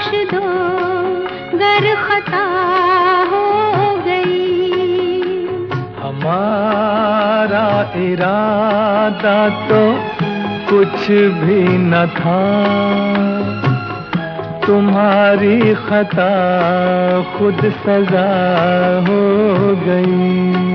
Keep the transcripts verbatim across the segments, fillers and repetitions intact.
बख्श दो गर खता हो गई। हमारा इरादा तो कुछ भी न था, तुम्हारी खता खुद सजा हो गई।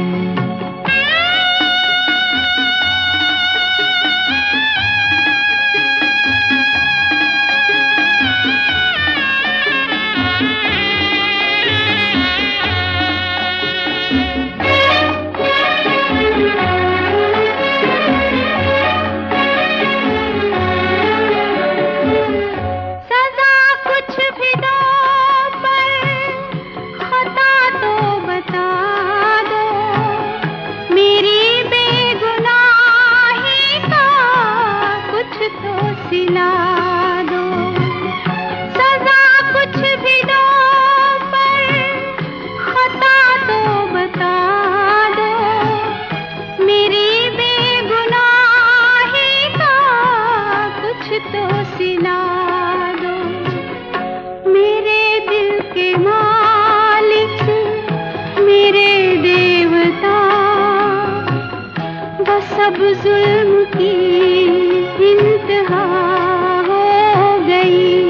सिला दो सजा कुछ भी दो, पर खता तो बता दो। मेरी बेगुनाही का कुछ तो सिला दो। मेरे दिल के मालिक मेरे देवता, बस अब जुल्म की इंतहा हो गई।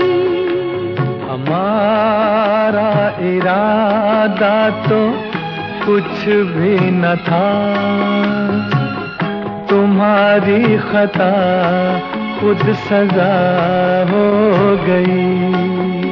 हमारा इरादा तो कुछ भी न था, तुम्हारी खता खुद सजा हो गई।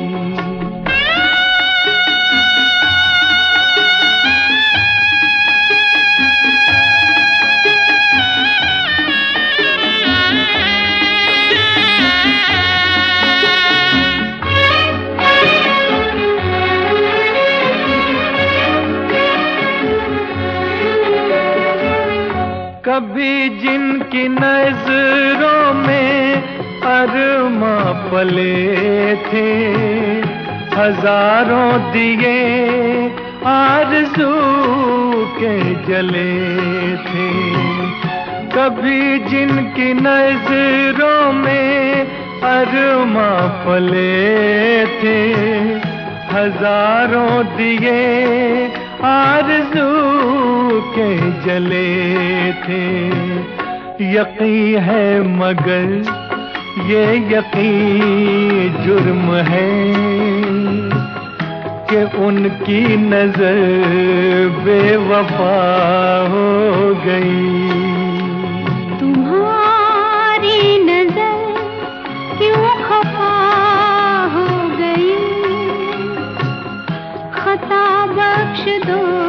कभी जिनकी नजरों में अरमा पले थे, हजारों दिए आरज़ू के जले थे। कभी जिनकी नजरों में अरमा पले थे, हजारों दिए आरज़ू के जले थे। यकीन है मगर ये यकीन जुर्म है कि उनकी नजर बेवफा हो गई। तुम्हारी नजर क्यों खफा हो गई, खता बख्श दो